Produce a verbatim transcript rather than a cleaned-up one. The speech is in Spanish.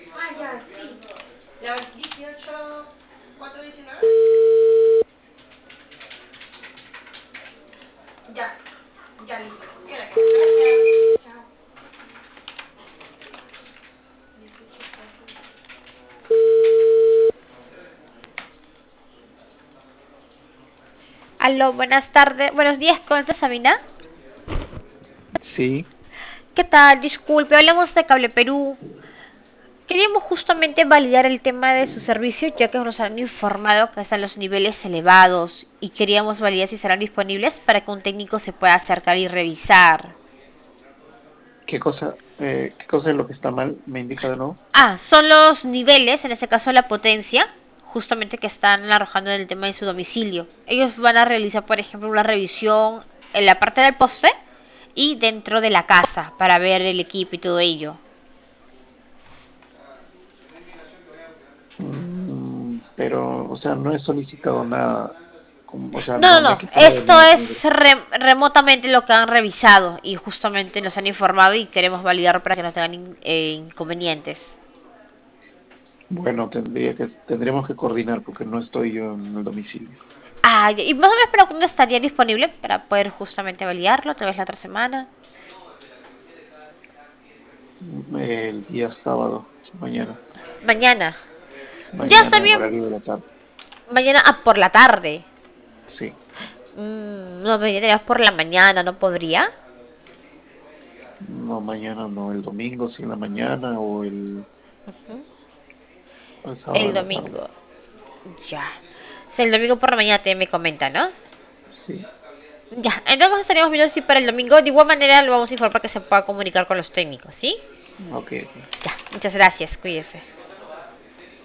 Ah, ya, sí. La dieciocho, cuatro diecinueve. Ya, ya listo. Queda, queda. Gracias. Chao. Aló, buenas tardes, buenos días, ¿con esta Sabina? Sí, ¿Qué tal? Disculpe, hablamos de Cable Perú. Queríamos justamente validar el tema de su servicio, ya que nos han informado que están los niveles elevados y queríamos validar si serán disponibles para que un técnico se pueda acercar y revisar. ¿qué cosa, eh, qué cosa es lo que está mal? ¿Me indica de nuevo? Ah, son los niveles, en este caso la potencia, justamente que están arrojando en el tema de su domicilio. Ellos van a realizar, por ejemplo, una revisión en la parte del poste y dentro de la casa para ver el equipo y todo ello. Mm, pero, o sea, no he solicitado nada, como- o sea, No, no, no, no he no. quitado Esto nada como que- es re- remotamente lo que han revisado y justamente nos han informado y queremos validar para que no tengan in- eh, inconvenientes. Bueno, tendría que, tendremos que coordinar porque no estoy yo en el domicilio. Ah, ya. ¿Y más o menos para cuándo estaría disponible para poder justamente validarlo? Tal vez la otra semana. Mm, El día sábado, mañana, Mañana. Ya está mañana en bien. horario de la tarde. Mañana ah, por la tarde. Sí, Mm, no, mañana por la mañana, ¿no podría? no mañana, no, el domingo, sí en la mañana o el, el sábado El en la tarde. domingo. Ya. O sea, el domingo por la mañana te me comenta, ¿no? Sí, Ya, entonces estaríamos viendo si para el domingo, de igual manera lo vamos a informar para que se pueda comunicar con los técnicos, ¿sí? ok, ok. Ya, muchas gracias, cuídese.